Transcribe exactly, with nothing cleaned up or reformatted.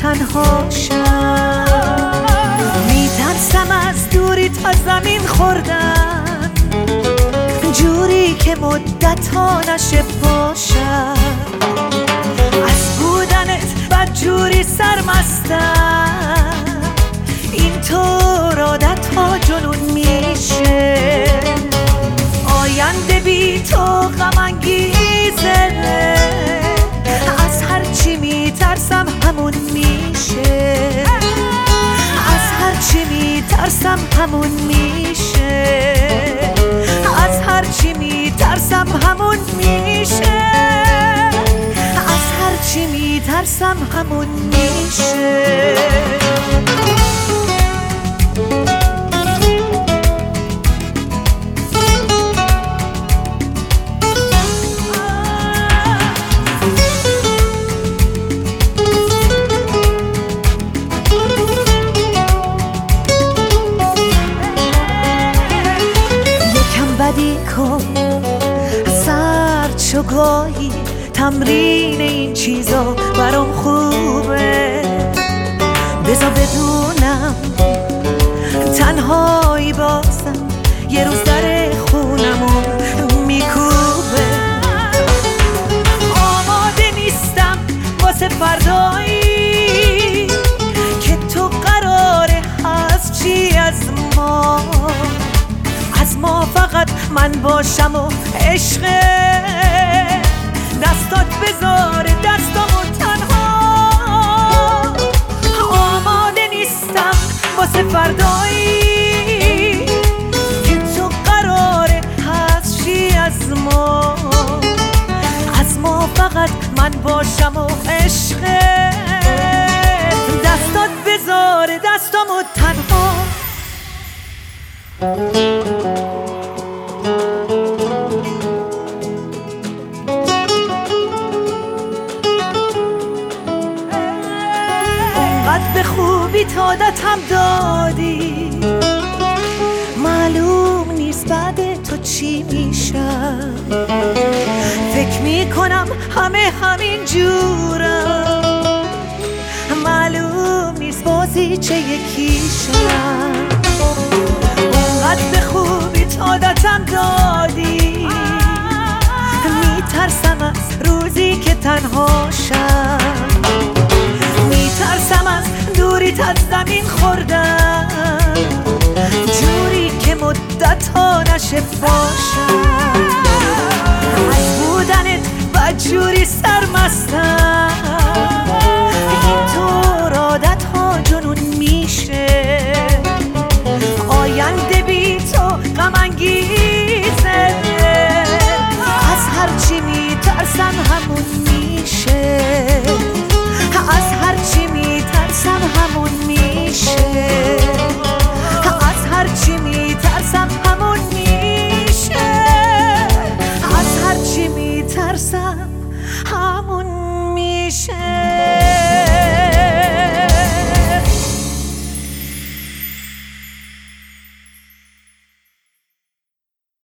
تنها شم. میترسم از دوری تا زمین خوردن، جوری که مدت ها نشه باشم. از بودنت بدجوری سرمستم، اینطور عادت ها جنون میشه. آینده بی تو غم انگیزه، از هر چی میترسم همون میشه. از هر چی میترسم همون میشه. از هر چی میترسم همون میشه. از هر چی میترسم همون میشه. بدی کن سرد شو گاهی، تمرین این چیزا برام خوبه. بذار بدونم تنهایی بازم یه روز در خونمو میکوبه. آماده نیستم واسه فردایی که تو قراره هست چی از ما. از ما فقط من باشم و عشق دستات بذاره دستامو تنها. آماده نیستم واسه فردایی که تو قراره هست چی از ما. از ما فقط من باشم و عشق دستات بذاره دستامو تنها. اونقدر به خوبی عادتم دادی، معلوم نیست بعد تو چی میشم. فکر میکنم همه همین جورم، معلوم نیست بازی چه یکیشم. اونقدر به خوبی عادتم دادی، میترسم از روزی که تنها شم. میترسم از دوریت از زمین خوردن، جوری که مدت ها نشه باشم. از بودنت بدجوری سرمستم،